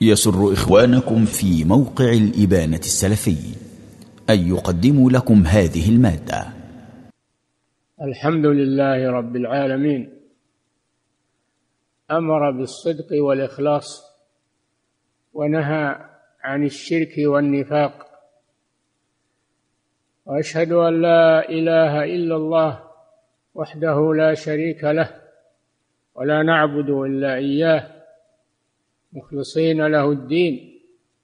يسر إخوانكم في موقع الإبانة السلفي أن يقدموا لكم هذه المادة. الحمد لله رب العالمين، أمر بالصدق والإخلاص ونهى عن الشرك والنفاق، وأشهد أن لا إله إلا الله وحده لا شريك له ولا نعبد إلا إياه مخلصين له الدين،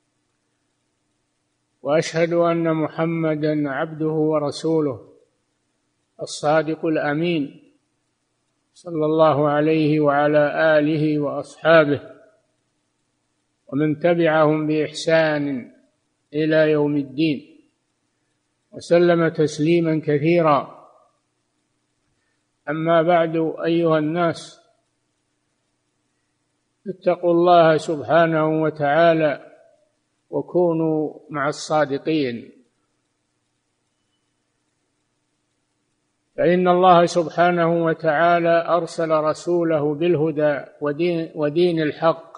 وأشهد أن محمدًا عبده ورسوله الصادق الأمين صلى الله عليه وعلى آله وأصحابه ومن تبعهم بإحسان إلى يوم الدين، وسلم تسليمًا كثيرا. أما بعد، أيها الناس، اتقوا الله سبحانه وتعالى وكونوا مع الصادقين، فإن الله سبحانه وتعالى أرسل رسوله بالهدى ودين الحق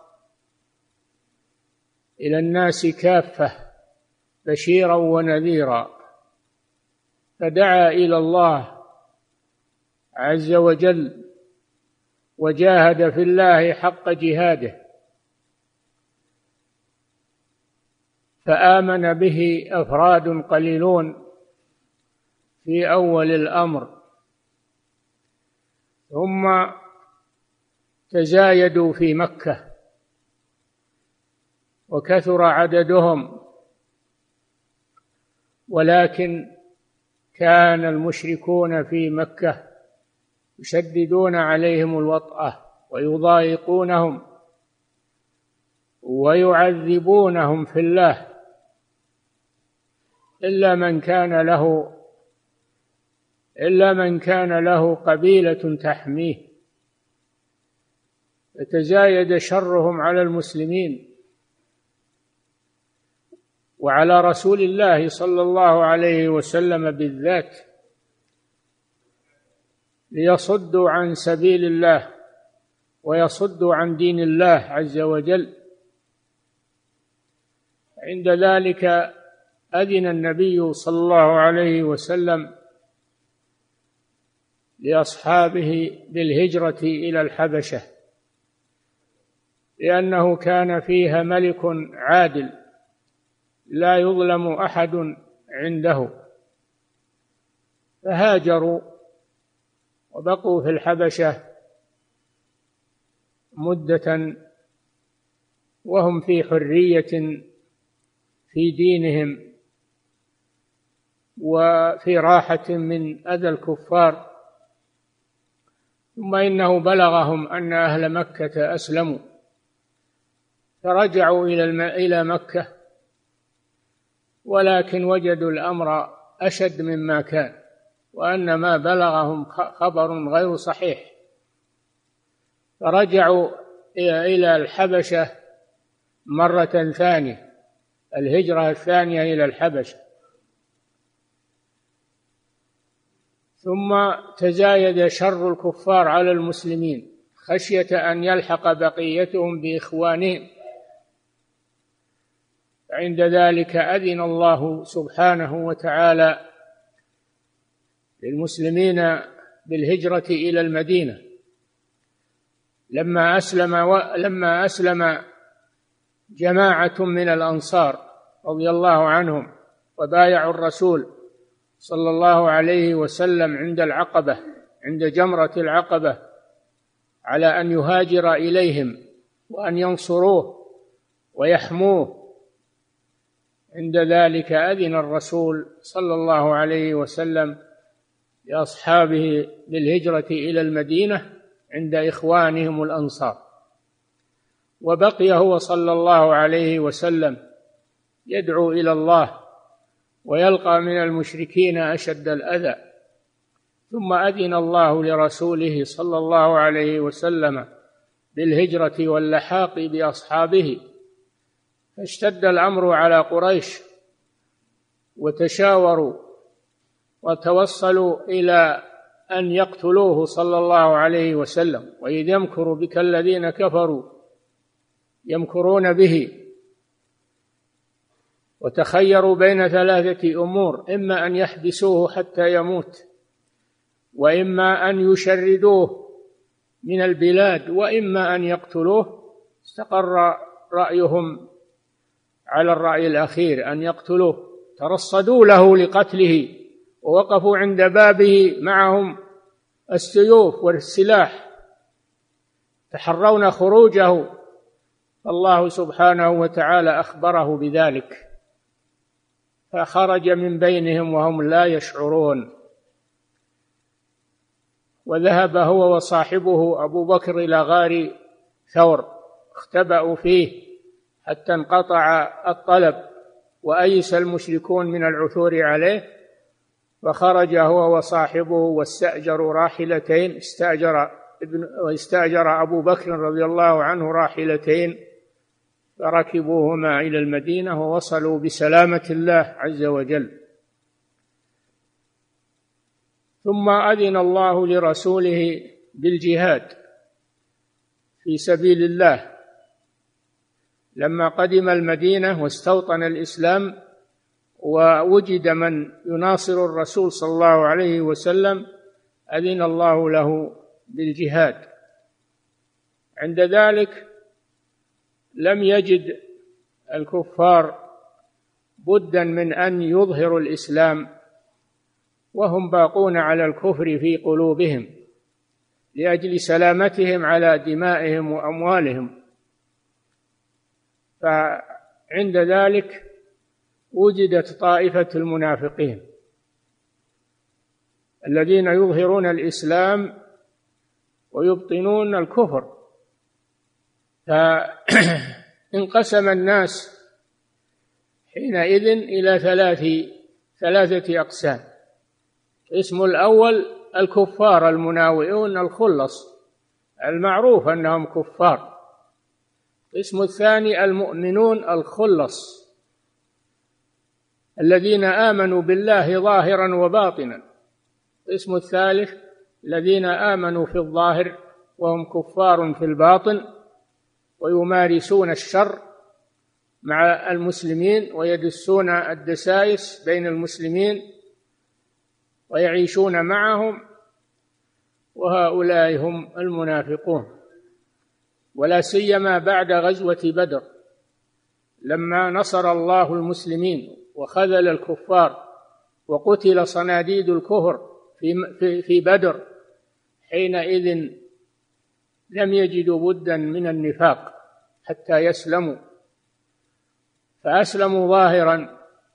إلى الناس كافة بشيرا ونذيرا، فدعا إلى الله عز وجل وجاهد في الله حق جهاده، فآمن به أفراد قليلون في أول الأمر، ثم تزايدوا في مكة وكثر عددهم، ولكن كان المشركون في مكة يشددون عليهم الوطأة ويضايقونهم ويعذبونهم في الله، إلا من كان له قبيلة تحميه، فتزايد شرهم على المسلمين وعلى رسول الله صلى الله عليه وسلم بالذات، ليصدوا عن سبيل الله ويصدوا عن دين الله عز وجل. عند ذلك أذن النبي صلى الله عليه وسلم لأصحابه بالهجرة إلى الحبشة، لأنه كان فيها ملك عادل لا يظلم أحد عنده، فهاجروا وبقوا في الحبشة مدة وهم في حرية في دينهم وفي راحة من أذى الكفار. ثم إنه بلغهم أن أهل مكة أسلموا، فرجعوا إلى مكة، ولكن وجدوا الأمر أشد مما كان، وأن ما بلغهم خبر غير صحيح، فرجعوا إلى الحبشة مرة ثانية، الهجرة الثانية إلى الحبشة. ثم تزايد شر الكفار على المسلمين خشية أن يلحق بقيتهم بإخوانهم، عند ذلك أذن الله سبحانه وتعالى للمسلمين بالهجرة إلى المدينة لما أسلم جماعة من الأنصار رضي الله عنهم وبايعوا الرسول صلى الله عليه وسلم عند جمرة العقبة على أن يهاجر إليهم وأن ينصروه ويحموه. عند ذلك أذن الرسول صلى الله عليه وسلم لأصحابه بالهجرة إلى المدينة عند إخوانهم الأنصار، وبقي هو صلى الله عليه وسلم يدعو إلى الله ويلقى من المشركين أشد الأذى. ثم أذن الله لرسوله صلى الله عليه وسلم بالهجرة واللحاق بأصحابه، فاشتد الأمر على قريش وتشاوروا وتوصلوا إلى أن يقتلوه صلى الله عليه وسلم، وإذ يمكر بك الذين كفروا يمكرون به. وتخيروا بين ثلاثة أمور: إما أن يحبسوه حتى يموت، وإما أن يشردوه من البلاد، وإما أن يقتلوه. استقر رأيهم على الرأي الأخير، أن يقتلوه. ترصدوا له لقتله ووقفوا عند بابه معهم السيوف والسلاح، تحرون خروجه، الله سبحانه وتعالى أخبره بذلك، فخرج من بينهم وهم لا يشعرون. وذهب هو وصاحبه أبو بكر إلى غار ثور، اختبأوا فيه حتى انقطع الطلب وأيس المشركون من العثور عليه، فخرج هو وصاحبه واستأجروا راحلتين. استأجر أبو بكر رضي الله عنه راحلتين فركبوهما إلى المدينة ووصلوا بسلامة الله عز وجل. ثم أذن الله لرسوله بالجهاد في سبيل الله لما قدم المدينة واستوطن الإسلام ووجد من يناصر الرسول صلى الله عليه وسلم، أذن الله له بالجهاد. عند ذلك لم يجد الكفار بدا من أن يظهروا الإسلام وهم باقون على الكفر في قلوبهم لأجل سلامتهم على دمائهم وأموالهم. فعند ذلك وجدت طائفة المنافقين الذين يظهرون الإسلام ويبطنون الكفر. فانقسم الناس حينئذ إلى ثلاثة أقسام. القسم الأول الكفار المناوئون الخلص المعروف أنهم كفار. القسم الثاني المؤمنون الخلص الذين آمنوا بالله ظاهرا وباطنا. القسم الثالث الذين آمنوا في الظاهر وهم كفار في الباطن ويمارسون الشر مع المسلمين ويدسون الدسائس بين المسلمين ويعيشون معهم، وهؤلاء هم المنافقون. ولا سيما بعد غزوة بدر لما نصر الله المسلمين وخذل الكفار وقتل صناديد الكفر في بدر، حينئذ لم يجدوا بدا من النفاق حتى يسلموا، فأسلموا ظاهرا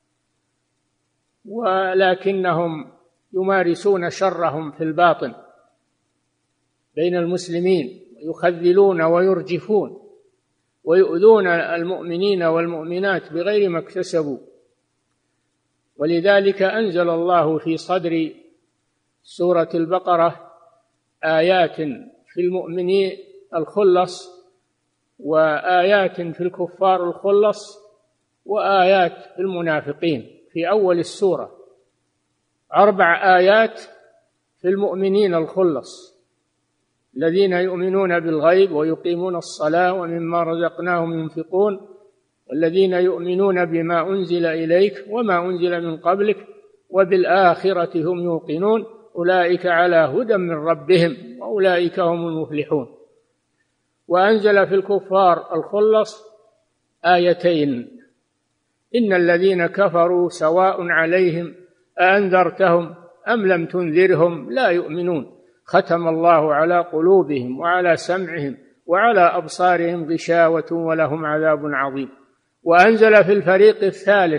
ولكنهم يمارسون شرهم في الباطن بين المسلمين، يخذلون ويرجفون ويؤذون المؤمنين والمؤمنات بغير ما اكتسبوا. ولذلك أنزل الله في صدر سورة البقرة آيات في المؤمنين الخلص وآيات في الكفار الخلص وآيات في المنافقين في أول السورة. 4 آيات في المؤمنين الخلص الذين يؤمنون بالغيب ويقيمون الصلاة ومما رزقناهم ينفقون، والذين يؤمنون بما أنزل إليك وما أنزل من قبلك وبالآخرة هم يوقنون أولئك على هدى من ربهم وأولئك هم المفلحون. وأنزل في الكفار الخلص آيتين: إن الذين كفروا سواء عليهم أأنذرتهم أم لم تنذرهم لا يؤمنون ختم الله على قلوبهم وعلى سمعهم وعلى أبصارهم غشاوة ولهم عذاب عظيم. وأنزل في الفريق الثالث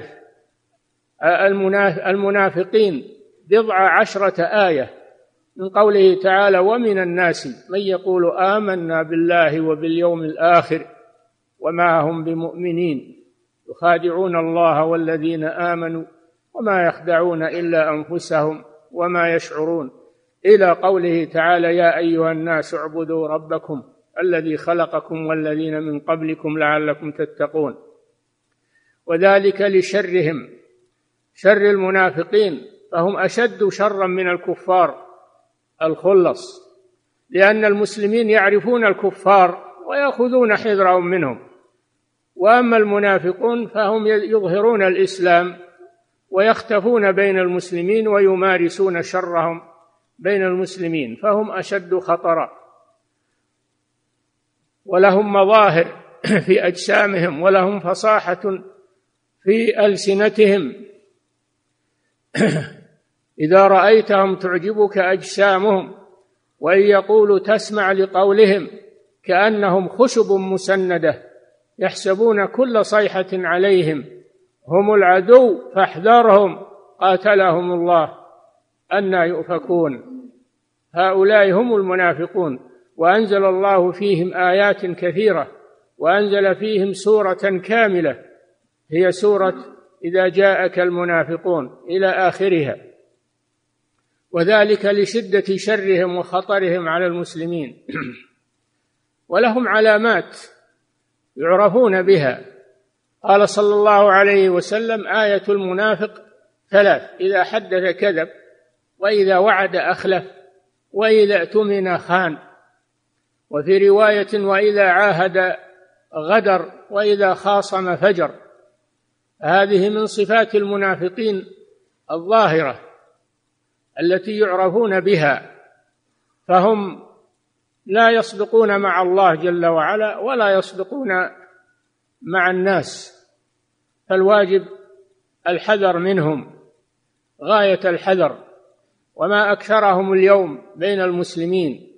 المنافقين 19 آية من قوله تعالى: ومن الناس من يقول آمنا بالله وباليوم الآخر وما هم بمؤمنين يخادعون الله والذين آمنوا وما يخدعون إلا أنفسهم وما يشعرون، إلى قوله تعالى: يا أيها الناس اعبدوا ربكم الذي خلقكم والذين من قبلكم لعلكم تتقون. وذلك لشرهم، شر المنافقين، فهم أشد شرا من الكفار الخلص، لأن المسلمين يعرفون الكفار ويأخذون حذرهم منهم وأما المنافقون فهم يظهرون الإسلام ويختفون بين المسلمين ويمارسون شرهم بين المسلمين، فهم أشد خطرا، ولهم مظاهر في أجسامهم، ولهم فصاحة في ألسنتهم. إذا رأيتهم تعجبك أجسامهم، وإن يقولوا تسمع لقولهم كأنهم خشب مسندة يحسبون كل صيحة عليهم، هم العدو فاحذرهم قاتلهم الله أنى يؤفكون. هؤلاء هم المنافقون، وأنزل الله فيهم آيات كثيرة، وأنزل فيهم سورة كاملة هي سورة إذا جاءك المنافقون إلى آخرها، وذلك لشدة شرهم وخطرهم على المسلمين. ولهم علامات يعرفون بها. قال صلى الله عليه وسلم: آية المنافق ثلاث: إذا حدث كذب، وإذا وعد أخلف، وإذا اؤتمن خان، وفي رواية: وإذا عاهد غدر، وإذا خاصم فجر. هذه من صفات المنافقين الظاهرة التي يعرفون بها، فهم لا يصدقون مع الله جل وعلا ولا يصدقون مع الناس، فالواجب الحذر منهم غاية الحذر. وما أكثرهم اليوم بين المسلمين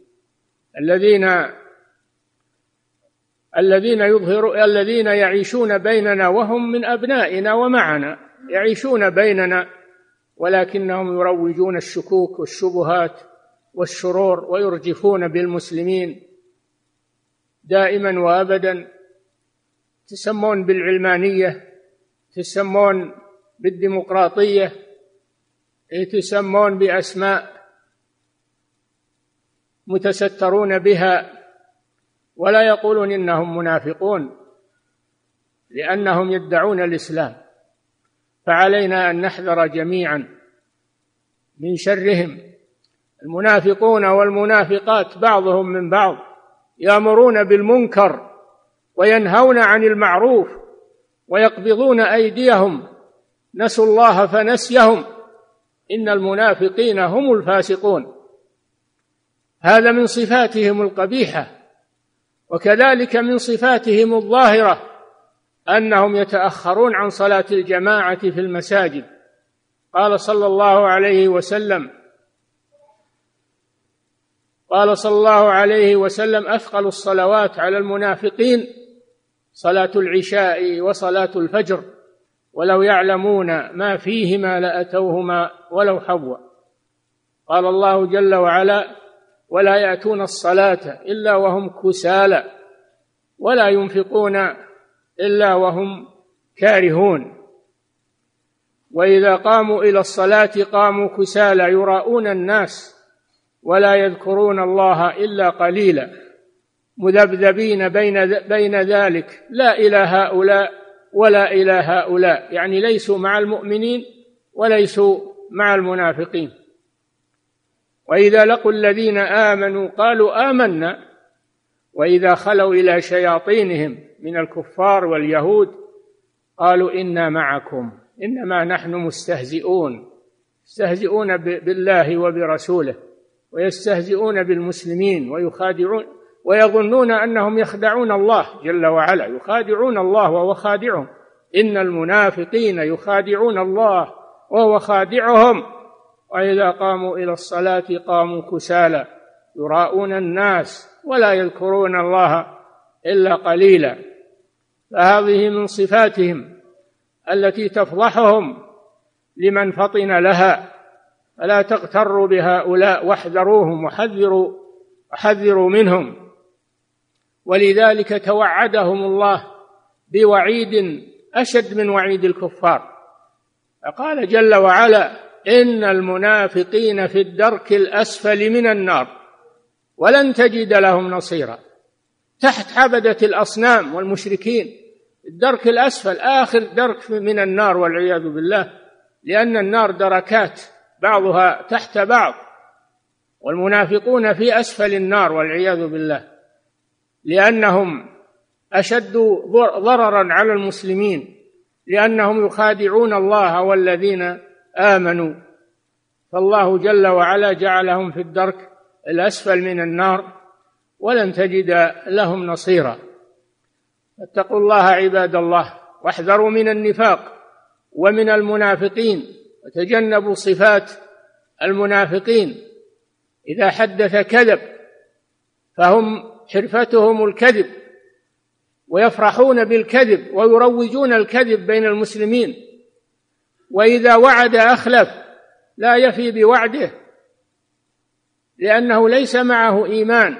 الذين يعيشون بيننا وهم من أبنائنا ومعنا، يعيشون بيننا ولكنهم يروجون الشكوك والشبهات والشرور ويرجفون بالمسلمين دائما وأبدا، تسمون بالعلمانية، تسمون بالديمقراطية، تسمون بأسماء متسترون بها، ولا يقولون إنهم منافقون لأنهم يدعون الإسلام. فعلينا أن نحذر جميعا من شرهم. المنافقون والمنافقات بعضهم من بعض، يأمرون بالمنكر وينهون عن المعروف ويقبضون أيديهم، نسوا الله فنسيهم، إن المنافقين هم الفاسقون. هذا من صفاتهم القبيحة. وكذلك من صفاتهم الظاهرة أنهم يتأخرون عن صلاة الجماعة في المساجد. قال صلى الله عليه وسلم: أثقل الصلوات على المنافقين صلاة العشاء وصلاة الفجر، ولو يعلمون ما فيهما لأتوهما ولو حبوا. قال الله جل وعلا: ولا يأتون الصلاة إلا وهم كسالى ولا ينفقون إلا وهم كارهون، وإذا قاموا إلى الصلاة قاموا كسالى يراءون الناس ولا يذكرون الله إلا قليلا، مذبذبين بين ذلك، لا إلى هؤلاء ولا إلى هؤلاء، يعني ليسوا مع المؤمنين وليسوا مع المنافقين. وإذا لقوا الذين آمنوا قالوا آمنا، وإذا خلوا إلى شياطينهم من الكفار واليهود قالوا إنا معكم إنما نحن مستهزئون، يستهزئون بالله وبرسوله ويستهزئون بالمسلمين ويخادعون ويظنون أنهم يخدعون الله جل وعلا، يخادعون الله وهو خادعهم، إن المنافقين يخادعون الله وهو خادعهم، وإذا قاموا إلى الصلاة قاموا كسالى يراءون الناس ولا يذكرون الله إلا قليلا. فهذه من صفاتهم التي تفضحهم لمن فطن لها، فلا تغتروا بهؤلاء واحذروهم وحذروا منهم. ولذلك توعدهم الله بوعيد أشد من وعيد الكفار، فقال جل وعلا: إن المنافقين في الدرك الأسفل من النار ولن تجد لهم نصيرا. تحت حبدة الأصنام والمشركين، الدرك الأسفل آخر درك من النار والعياذ بالله، لأن النار دركات بعضها تحت بعض، والمنافقون في أسفل النار والعياذ بالله، لأنهم أشد ضررا على المسلمين، لأنهم يخادعون الله والذين آمنوا، فالله جل وعلا جعلهم في الدرك الأسفل من النار ولن تجد لهم نصيرا. اتقوا الله عباد الله، واحذروا من النفاق ومن المنافقين، وتجنبوا صفات المنافقين. إذا حدث كذب، فهم حرفتهم الكذب، ويفرحون بالكذب ويروجون الكذب بين المسلمين. وإذا وعد أخلف، لا يفي بوعده، لأنه ليس معه إيمان.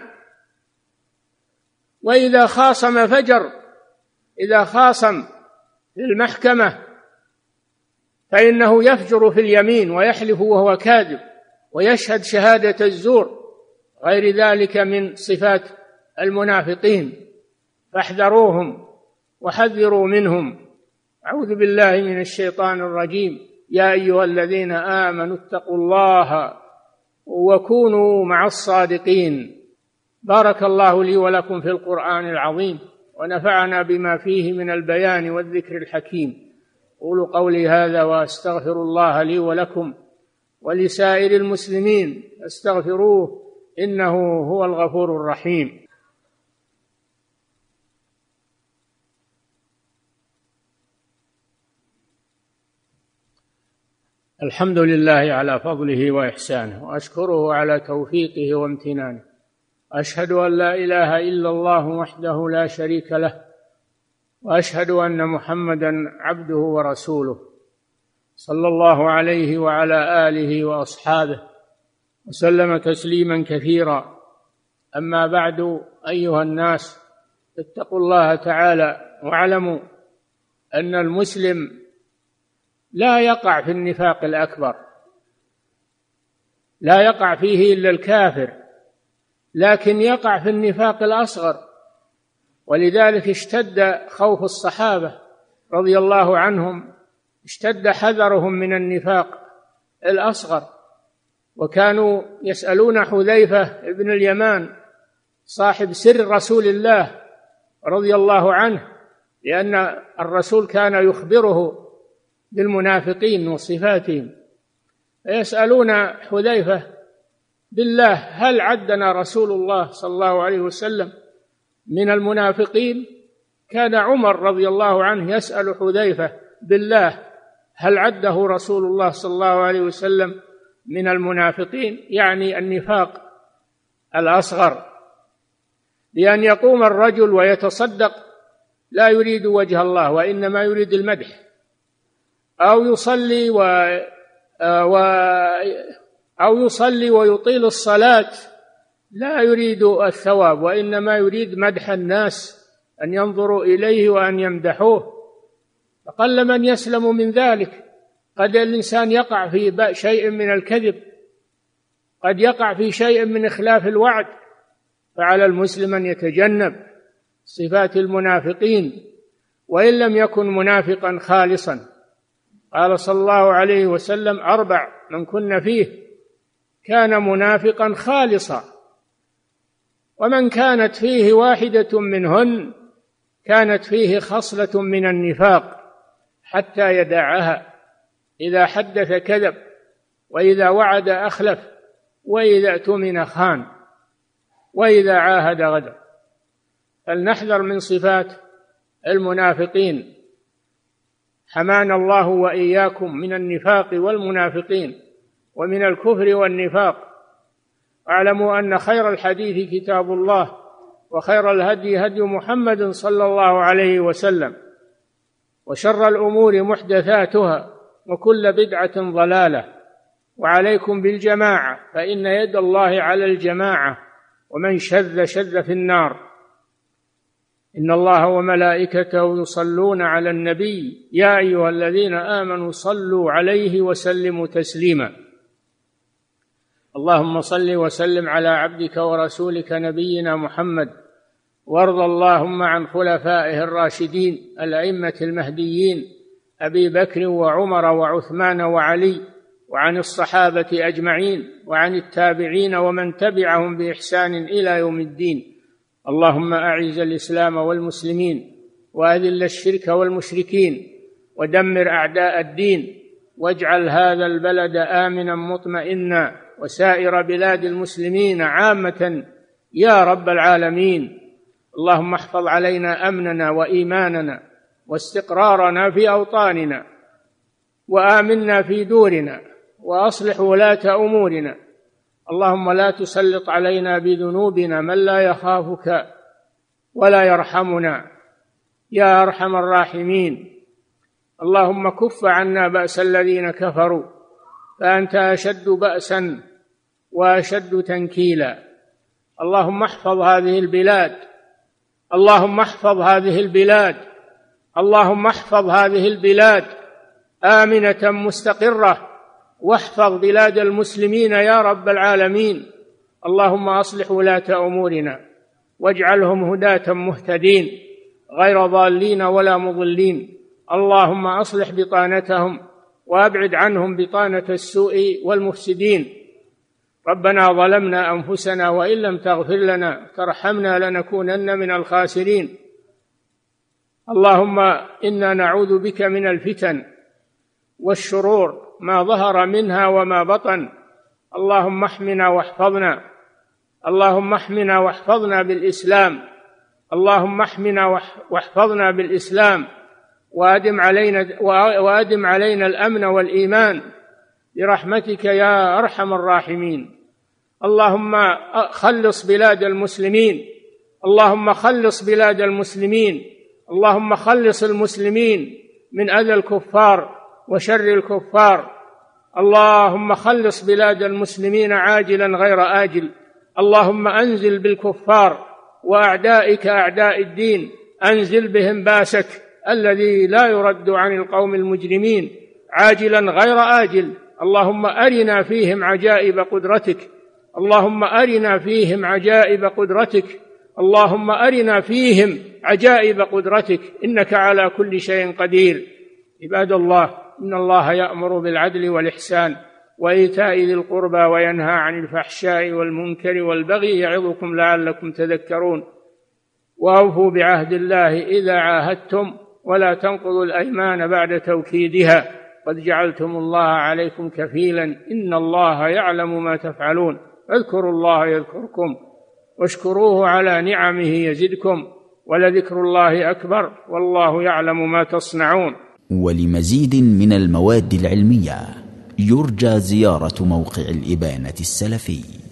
وإذا خاصم فجر، إذا خاصم في المحكمة فإنه يفجر في اليمين ويحلف وهو كاذب ويشهد شهادة الزور، غير ذلك من صفات المنافقين، فاحذروهم وحذروا منهم. أعوذ بالله من الشيطان الرجيم. يا أيها الذين آمنوا اتقوا الله وكونوا مع الصادقين. بارك الله لي ولكم في القرآن العظيم، ونفعنا بما فيه من البيان والذكر الحكيم. قولوا قولي هذا وأستغفر الله لي ولكم ولسائر المسلمين، استغفروه إنه هو الغفور الرحيم. الحمد لله على فضله وإحسانه، وأشكره على توفيقه وامتنانه. أشهد أن لا إله إلا الله وحده لا شريك له، وأشهد أن محمدا عبده ورسوله، صلى الله عليه وعلى آله وأصحابه وسلم تسليما كثيرا. أما بعد، أيها الناس، اتقوا الله تعالى واعلموا أن المسلم لا يقع في النفاق الأكبر، لا يقع فيه إلا الكافر، لكن يقع في النفاق الأصغر. ولذلك اشتد خوف الصحابة رضي الله عنهم، اشتد حذرهم من النفاق الأصغر، وكانوا يسألون حذيفة بن اليمان صاحب سر رسول الله رضي الله عنه، لأن الرسول كان يخبره بالمنافقين وصفاتهم، فيسألون حذيفة: بالله هل عدنا رسول الله صلى الله عليه وسلم من المنافقين؟ كان عمر رضي الله عنه يسأل حذيفة: بالله هل عده رسول الله صلى الله عليه وسلم من المنافقين؟ يعني النفاق الأصغر. لأن يقوم الرجل ويتصدق لا يريد وجه الله، وإنما يريد المدح، أو يصلي ويطيل الصلاة لا يريد الثواب، وإنما يريد مدح الناس، أن ينظروا إليه وأن يمدحوه. فقل من يسلم من ذلك. قد الإنسان يقع في شيء من الكذب، قد يقع في شيء من إخلاف الوعد، فعلى المسلم أن يتجنب صفات المنافقين، وإن لم يكن منافقا خالصا. قال صلى الله عليه وسلم: 4 من كن فيه كان منافقا خالصا، ومن كانت فيه واحدة منهن كانت فيه خصلة من النفاق حتى يدعها. إذا حدث كذب، وإذا وعد أخلف، وإذا اؤتمن خان، وإذا عاهد غدر. فلنحذر من صفات المنافقين، حمانا الله وإياكم من النفاق والمنافقين ومن الكفر والنفاق. واعلموا أن خير الحديث كتاب الله، وخير الهدي هدي محمد صلى الله عليه وسلم، وشر الأمور محدثاتها، وكل بدعة ضلالة. وعليكم بالجماعة، فإن يد الله على الجماعة، ومن شذ في النار. إن الله وملائكته يصلون على النبي يا أيها الذين آمنوا صلوا عليه وسلموا تسليما. اللهم صل وسلم على عبدك ورسولك نبينا محمد، وارض اللهم عن خلفائه الراشدين الأئمة المهديين أبي بكر وعمر وعثمان وعلي، وعن الصحابة أجمعين، وعن التابعين ومن تبعهم بإحسان إلى يوم الدين. اللهم أعز الإسلام والمسلمين وأذل الشرك والمشركين ودمر أعداء الدين، واجعل هذا البلد آمنا مطمئنا وسائر بلاد المسلمين عامة يا رب العالمين. اللهم احفظ علينا أمننا وإيماننا واستقرارنا في أوطاننا، وآمنا في دورنا، وأصلح ولاة أمورنا. اللهم لا تسلط علينا بذنوبنا من لا يخافك ولا يرحمنا يا أرحم الراحمين. اللهم كف عنا بأس الذين كفروا، فأنت أشد بأسا وأشد تنكيلا. اللهم احفظ هذه البلاد، اللهم احفظ هذه البلاد، اللهم احفظ هذه البلاد آمنة مستقرة، واحفظ بلاد المسلمين يا رب العالمين. اللهم أصلح ولاة أمورنا واجعلهم هداة مهتدين غير ضالين ولا مضلين. اللهم أصلح بطانتهم وأبعد عنهم بطانة السوء والمفسدين. ربنا ظلمنا أنفسنا وإن لم تغفر لنا ترحمنا لنكونن من الخاسرين. اللهم إنا نعوذ بك من الفتن والشرور ما ظهر منها وما بطن. اللهم احمنا واحفظنا، اللهم احمنا واحفظنا بالإسلام، اللهم احمنا واحفظنا بالإسلام، وأدم علينا الأمن والإيمان برحمتك يا أرحم الراحمين. اللهم خلص بلاد المسلمين، اللهم خلص بلاد المسلمين، اللهم خلص المسلمين من أذى الكفار وشر الكفار. اللهم خلص بلاد المسلمين عاجلا غير آجل. اللهم أنزل بالكفار وأعدائك أعداء الدين، أنزل بهم باسك الذي لا يرد عن القوم المجرمين عاجلا غير آجل. اللهم أرنا فيهم عجائب قدرتك، اللهم أرنا فيهم عجائب قدرتك، اللهم أرنا فيهم عجائب قدرتك، إنك على كل شيء قدير. عباد الله، إن الله يأمر بالعدل والإحسان وإيتاء ذي القربى وينهى عن الفحشاء والمنكر والبغي يعظكم لعلكم تذكرون. وأوفوا بعهد الله إذا عاهدتم ولا تنقضوا الأيمان بعد توكيدها، قد جعلتم الله عليكم كفيلا إن الله يعلم ما تفعلون. اذكروا الله يذكركم واشكروه على نعمه يزدكم ولذكر الله أكبر والله يعلم ما تصنعون. ولمزيد من المواد العلمية يرجى زيارة موقع الإبانة السلفي.